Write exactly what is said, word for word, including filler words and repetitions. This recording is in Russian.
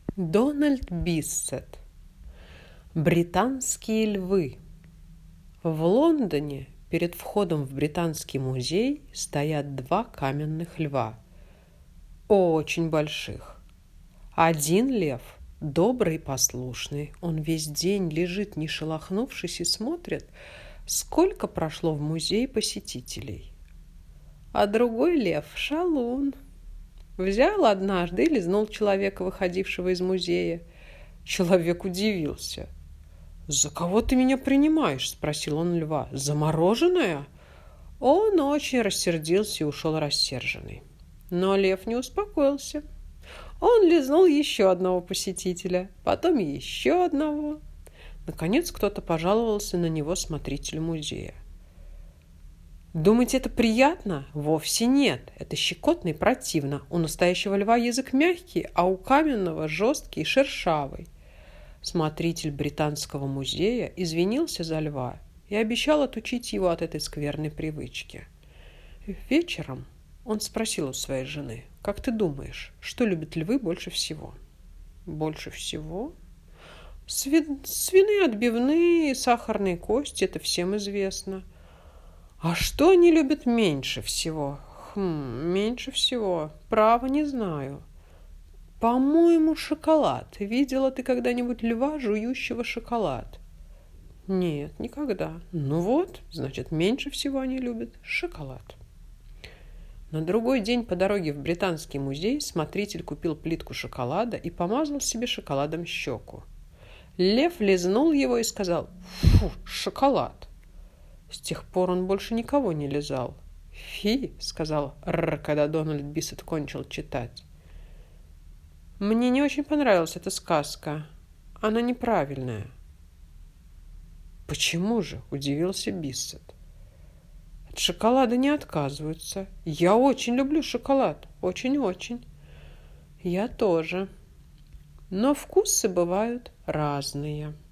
Дональд Биссет. Британские львы. В Лондоне перед входом в Британский музей стоят два каменных льва. Очень больших. Один лев добрый и послушный. Он весь день лежит, не шелохнувшись, и смотрит, сколько прошло в музей посетителей. А другой лев – шалун. Взял однажды и лизнул человека, выходившего из музея. Человек удивился. «За кого ты меня принимаешь?» – спросил он льва. «За мороженое?» Он очень рассердился и ушел рассерженный. Но лев не успокоился. Он лизнул еще одного посетителя, потом еще одного. Наконец кто-то пожаловался на него смотрителю музея. Думаете, это приятно? Вовсе нет. Это щекотно и противно. У настоящего льва язык мягкий, а у каменного жесткий и шершавый. Смотритель Британского музея извинился за льва и обещал отучить его от этой скверной привычки. Вечером он спросил у своей жены: «Как ты думаешь, что любят львы больше всего?» «Больше всего?» Сви... «Свиные отбивные, сахарные кости, это всем известно». «А что они любят меньше всего?» «Хм, меньше всего. Право не знаю. По-моему, шоколад. Видела ты когда-нибудь льва, жующего шоколад?» «Нет, никогда». «Ну вот, значит, меньше всего они любят шоколад». На другой день по дороге в Британский музей смотритель купил плитку шоколада и помазал себе шоколадом щеку. Лев лизнул его и сказал: «Фу, шоколад!» С тех пор он больше никого не лизал. «Фи!» — сказал Р, когда Дональд Биссет кончил читать. «Мне не очень понравилась эта сказка. Она неправильная». «Почему же?» — удивился Биссет. «От шоколада не отказываются. Я очень люблю шоколад. Очень-очень». «Я тоже. Но вкусы бывают разные».